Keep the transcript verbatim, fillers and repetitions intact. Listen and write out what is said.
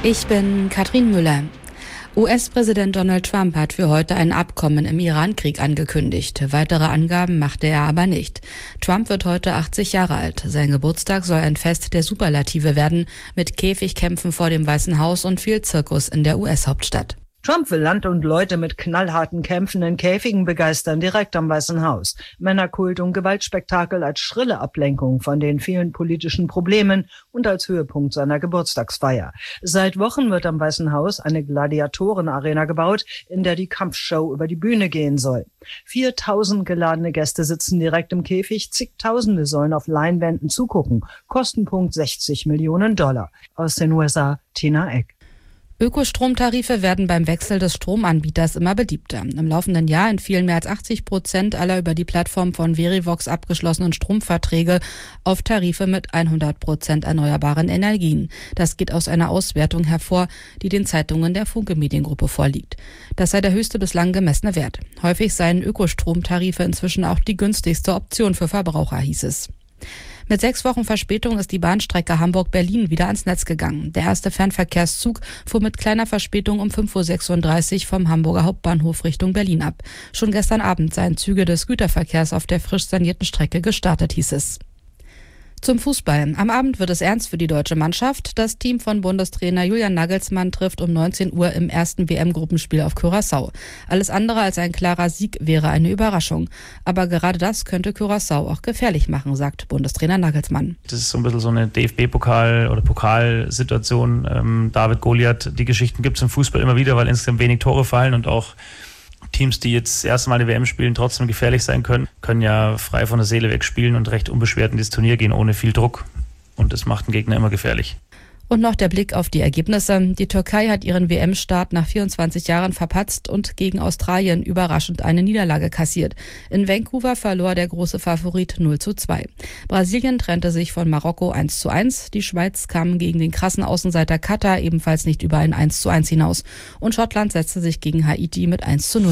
Ich bin Katrin Müller. U S-Präsident Donald Trump hat für heute ein Abkommen im Iran-Krieg angekündigt. Weitere Angaben machte er aber nicht. Trump wird heute achtzig Jahre alt. Sein Geburtstag soll ein Fest der Superlative werden, mit Käfigkämpfen vor dem Weißen Haus und viel Zirkus in der U S-Hauptstadt. Trump will Land und Leute mit knallharten Kämpfen in Käfigen begeistern, direkt am Weißen Haus. Männerkult und Gewaltspektakel als schrille Ablenkung von den vielen politischen Problemen und als Höhepunkt seiner Geburtstagsfeier. Seit Wochen wird am Weißen Haus eine Gladiatorenarena gebaut, in der die Kampfshow über die Bühne gehen soll. viertausend geladene Gäste sitzen direkt im Käfig, zigtausende sollen auf Leinwänden zugucken. Kostenpunkt sechzig Millionen Dollar. Aus den U S A, Tina Eck. Ökostromtarife werden beim Wechsel des Stromanbieters immer beliebter. Im laufenden Jahr entfielen mehr als achtzig Prozent aller über die Plattform von Verivox abgeschlossenen Stromverträge auf Tarife mit hundert Prozent erneuerbaren Energien. Das geht aus einer Auswertung hervor, die den Zeitungen der Funke Mediengruppe vorliegt. Das sei der höchste bislang gemessene Wert. Häufig seien Ökostromtarife inzwischen auch die günstigste Option für Verbraucher, hieß es. Mit sechs Wochen Verspätung ist die Bahnstrecke Hamburg-Berlin wieder ans Netz gegangen. Der erste Fernverkehrszug fuhr mit kleiner Verspätung um fünf Uhr sechsunddreißig vom Hamburger Hauptbahnhof Richtung Berlin ab. Schon gestern Abend seien Züge des Güterverkehrs auf der frisch sanierten Strecke gestartet, hieß es. Zum Fußball. Am Abend wird es ernst für die deutsche Mannschaft. Das Team von Bundestrainer Julian Nagelsmann trifft um neunzehn Uhr im ersten W M-Gruppenspiel auf Curaçao. Alles andere als ein klarer Sieg wäre eine Überraschung. Aber gerade das könnte Curaçao auch gefährlich machen, sagt Bundestrainer Nagelsmann. Das ist so ein bisschen so eine D F B-Pokal- oder Pokalsituation. Ähm, David Goliath, die Geschichten gibt es im Fußball immer wieder, weil insgesamt wenig Tore fallen und auch Teams, die jetzt das erste Mal die W M spielen, trotzdem gefährlich sein können, können ja frei von der Seele weg spielen und recht unbeschwert in dieses Turnier gehen, ohne viel Druck. Und das macht den Gegner immer gefährlich. Und noch der Blick auf die Ergebnisse. Die Türkei hat ihren W M-Start nach vierundzwanzig Jahren verpatzt und gegen Australien überraschend eine Niederlage kassiert. In Vancouver verlor der große Favorit null zu zwei. Brasilien trennte sich von Marokko eins zu eins. Die Schweiz kam gegen den krassen Außenseiter Katar ebenfalls nicht über ein eins zu eins hinaus. Und Schottland setzte sich gegen Haiti mit eins zu null